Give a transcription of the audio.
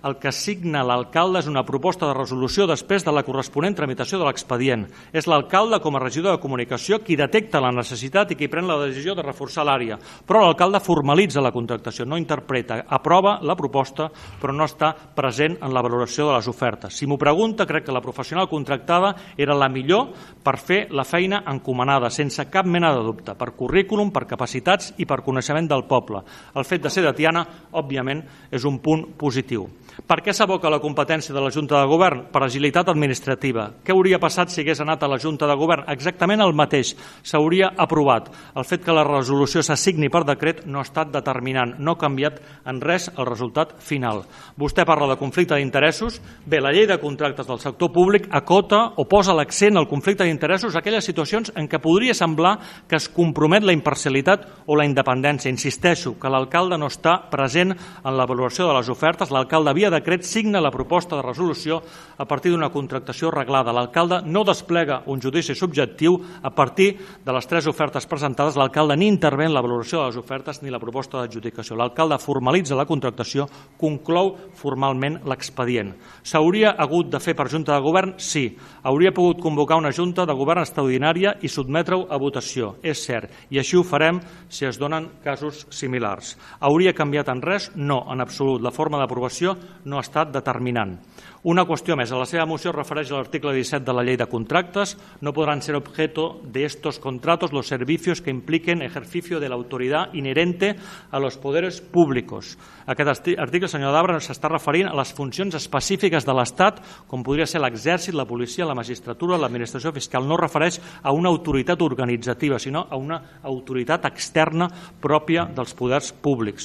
el que signa l'alcalde és una proposta de resolució després de la corresponent tramitació de l'expedient. És l'alcalde, com a regidor de comunicació, qui detecta la necessitat i qui pren la decisió de reforçar l'àrea. Però l'alcalde formalitza la contractació, no interpreta, aprova la proposta, però no està present en la valoració de les ofertes. Si m'ho pregunta, crec que la professional contractada era la millor per fer la feina encomanada, sense cap mena de dubte, per currículum, per capacitats i per coneixement del poble. El fet de ser de Tiana, òbviament, és un punt positiu. Per què s'aboca la competència de la Junta de Govern? Per agilitat administrativa. Què hauria passat si hagués anat a la Junta de Govern? Exactament el mateix. S'hauria aprovat. El fet que la resolució s'assigni per decret no ha estat determinant, no ha canviat en res el resultat final. Vostè parla de conflicte d'interessos. Bé, la llei de contractes del sector públic acota o posa l'accent al conflicte d'interessos a aquelles situacions en què podria semblar que es compromet la imparcialitat o la independència. Insisteixo que l'alcalde no està present en la valoració de les ofertes. L'alcalde via decret signa la proposta de resolució a partir d'una contractació reglada. L'alcalde no desplega un judici subjectiu a partir de les 3 ofertes presentades. L'alcalde ni intervé en la valoració de les ofertes ni la proposta d'adjudicació. L'alcalde formalitza la contractació, conclou formalment l'expedient. S'hauria hagut de fer per Junta de Govern? Sí. Hauria pogut convocar una Junta de Govern extraordinària i sotmetre-ho a votació. És cert. I així ho farem si es donen casos similars. Hauria canviat en res? No, en absolut. La forma d'aprovació no ha estat determinant. Una qüestió més. A la seva moció es refereix a l'article 17 de la Llei de Contractes. No podran ser objeto de estos contratos los servicios que impliquen ejercicio de la autoridad inherente a los poderes públicos. Aquest article, senyor Dabra, s'està referint a les funcions específiques de l'Estat, com podria ser l'exèrcit, la policia, la magistratura, l'administració fiscal. No refereix a una autoritat organitzativa, sinó a una autoritat externa pròpia dels poders públics.